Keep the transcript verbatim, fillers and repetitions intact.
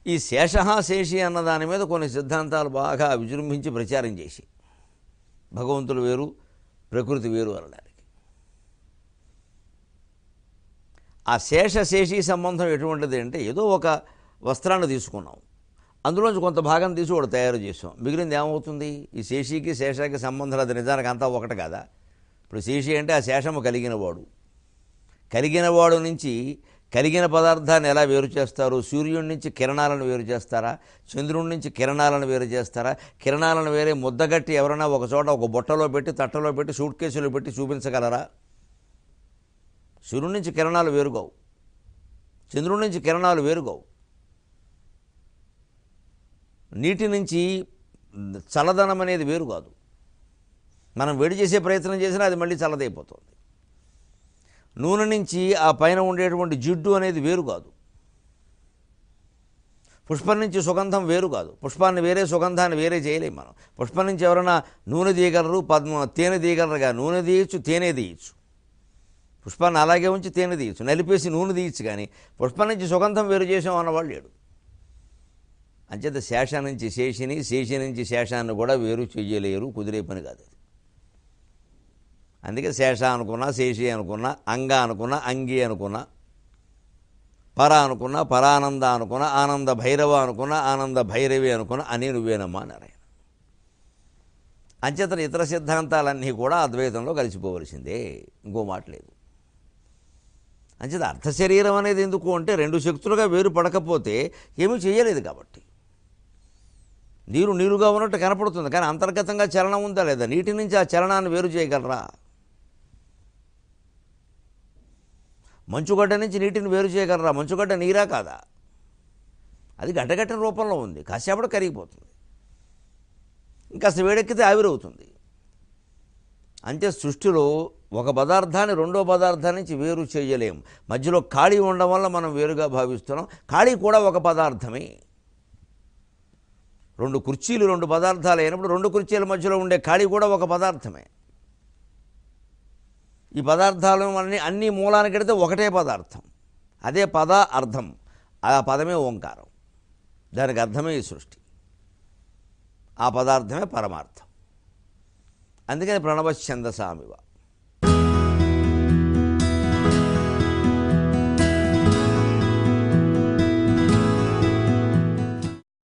ఈ శేషః శేషి అన్న దాని మీద కొన్ని సిద్ధాంతాలు బాగా విజృంభించి ప్రచారం చేసి భగవంతుడు వేరు ప్రకృతి వేరు అనడానికి. ఆ శేష శేషి సంబంధం ఎటువంటిది అంటే, ఏదో ఒక వస్త్రాన్ని తీసుకున్నాం, అందులోంచి కొంత భాగం తీసి ఒకటి తయారు చేసాం, మిగిలింది ఏమవుతుంది? ఈ శేషికి శేషానికి సంబంధం అది నిజానికి అంతా ఒకటి కదా. ఇప్పుడు శేషి అంటే ఆ శేషము కలిగినవాడు. కలిగినవాడు నుంచి కలిగిన పదార్థాన్ని ఎలా వేరు చేస్తారు? సూర్యుడి నుంచి కిరణాలను వేరు చేస్తారా? చంద్రుడి నుంచి కిరణాలను వేరు చేస్తారా? కిరణాలను వేరే ముద్దగట్టి ఎవరైనా ఒక చోట ఒక బుట్టలో పెట్టి తట్టలో పెట్టి సూట్ కేసులో పెట్టి చూపించగలరా? సూర్యుడి నుంచి కిరణాలు వేరుగావు, చంద్రుడి నుంచి కిరణాలు వేరుగావు. నీటి నుంచి చల్లదనం అనేది వేరు కాదు. మనం వేడి చేసే ప్రయత్నం చేసినా అది మళ్ళీ చల్లదైపోతుంది. నూనె నుంచి ఆ పైన ఉండేటువంటి జిడ్డు అనేది వేరు కాదు. పుష్పం నుంచి సుగంధం వేరు కాదు. పుష్పాన్ని వేరే సుగంధాన్ని వేరే చేయలేము మనం. పుష్పం నుంచి ఎవరైనా నూనె తీయగలరు, పద్మ తేనె తీయగలరుగా. నూనె తీయచ్చు, తేనె తీయచ్చు. పుష్పాన్ని అలాగే ఉంచి తేనె తీయచ్చు, నలిపేసి నూనె తీయచ్చు. కానీ పుష్పం నుంచి సుగంధం వేరు చేసాం అన్నవాళ్ళు లేడు. అంచేత శేష నుంచి శేషిని, శేషి నుంచి శేషాన్ని కూడా వేరు చెయ్యలేరు, కుదిరే పని కాదు అది. అందుకే శేష అనుకున్నా, శేషి అనుకున్నా, అంగ అనుకున్నా, అంగి అనుకున్నా, పర అనుకున్నా, పరానంద అనుకున్నా, ఆనంద భైరవ అనుకున్నా, ఆనంద భైరవి అనుకున్నా, అని నువ్వేనమ్మా నారాయణ. అంచేతన ఇతర సిద్ధాంతాలన్నీ కూడా అద్వైతంలో కలిసిపోవలసిందే, ఇంకో మాట లేదు. అంచేత అర్థశరీరం అనేది ఎందుకు అంటే, రెండు శక్తులుగా వేరు పడకపోతే ఏమీ చేయలేదు కాబట్టి. నీరు నీరుగా ఉన్నట్టు కనపడుతుంది, కానీ అంతర్గతంగా చలనం ఉందా లేదా? నీటి నుంచి ఆ చలనాన్ని వేరు చేయగలరా? మంచుగడ్డ నుంచి నీటిని వేరు చేయగలరా? మంచుగడ్డ నీరా కాదా? అది గడ్డగట్టిన రూపంలో ఉంది, కాసేపటి కరిగిపోతుంది, ఇంకాస్త వేడెక్కితే ఆవిరవుతుంది. అంటే సృష్టిలో ఒక పదార్థాన్ని రెండో పదార్థాన్ని నుంచి వేరు చేయలేము. మధ్యలో ఖాళీ ఉండడం వల్ల మనం వేరుగా భావిస్తున్నాం. ఖాళీ కూడా ఒక పదార్థమే. రెండు కుర్చీలు రెండు పదార్థాలు అయినప్పుడు రెండు కుర్చీల మధ్యలో ఉండే ఖాళీ కూడా ఒక పదార్థమే. ఈ పదార్థాలు అన్నీ అన్ని మూలానికి వెడితే ఒకటే పదార్థం, అదే పద అర్థం. ఆ పదమే ఓంకారం, దానికి అర్థమే ఈ సృష్టి, ఆ పదార్థమే పరమార్థం. అందుకని ప్రణవ ఛందసామివ